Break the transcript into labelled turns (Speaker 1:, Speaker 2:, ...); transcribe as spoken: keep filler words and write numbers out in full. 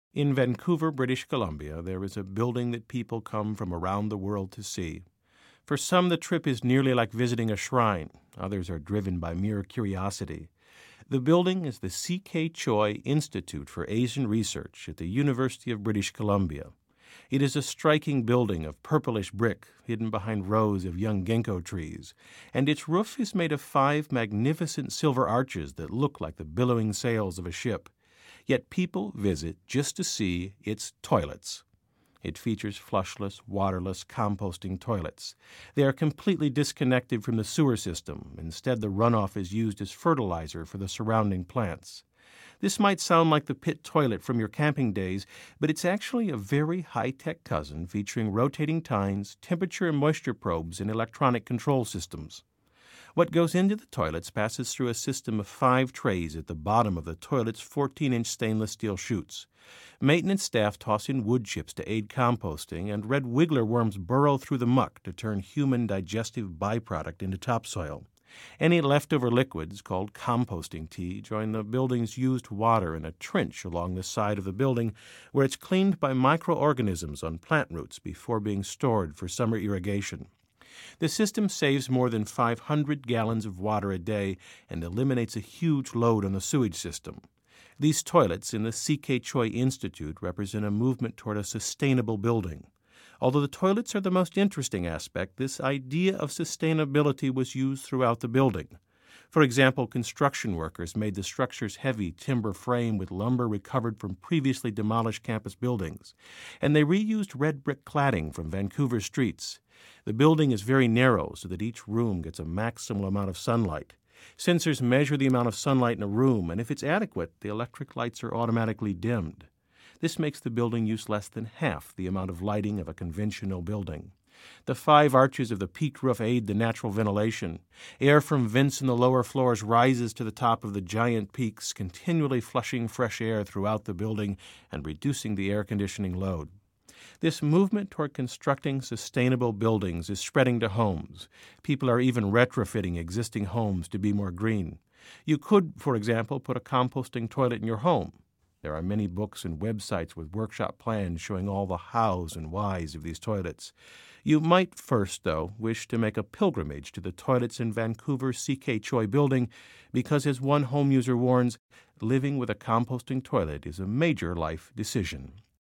Speaker 1: In Vancouver, British Columbia, there is a building that people come from around the world to see. For some, the trip is nearly like visiting a shrine. Others are driven by mere curiosity. The building is the C K Choi Institute for Asian Research at the University of British Columbia. It is a striking building of purplish brick hidden behind rows of young ginkgo trees, and its roof is made of five magnificent silver arches that look like the billowing sails of a ship. Yet people visit just to see its toilets. It features flushless, waterless composting toilets. They are completely disconnected from the sewer system. Instead, the runoff is used as fertilizer for the surrounding plants. This might sound like the pit toilet from your camping days, but it's actually a very high-tech cousin featuring rotating tines, temperature and moisture probes, and electronic control systems. What goes into the toilets passes through a system of five trays at the bottom of the toilet's fourteen-inch stainless steel chutes. Maintenance staff toss in wood chips to aid composting, and red wiggler worms burrow through the muck to turn human digestive byproduct into topsoil. Any leftover liquids, called composting tea, join the building's used water in a trench along the side of the building, where it's cleaned by microorganisms on plant roots before being stored for summer irrigation. The system saves more than five hundred gallons of water a day and eliminates a huge load on the sewage system. These toilets in the C K Choi Institute represent a movement toward a sustainable building. Although the toilets are the most interesting aspect, this idea of sustainability was used throughout the building. For example, construction workers made the structure's heavy timber frame with lumber recovered from previously demolished campus buildings, and they reused red brick cladding from Vancouver streets. The building is very narrow so that each room gets a maximal amount of sunlight. Sensors measure the amount of sunlight in a room, and if it's adequate, the electric lights are automatically dimmed. This makes the building use less than half the amount of lighting of a conventional building. The five arches of the peaked roof aid the natural ventilation. Air from vents in the lower floors rises to the top of the giant peaks, continually flushing fresh air throughout the building and reducing the air conditioning load. This movement toward constructing sustainable buildings is spreading to homes. People are even retrofitting existing homes to be more green. You could, for example, put a composting toilet in your home. There are many books and websites with workshop plans showing all the hows and whys of these toilets. You might first, though, wish to make a pilgrimage to the toilets in Vancouver's C K Choi building because, as one home user warns, living with a composting toilet is a major life decision.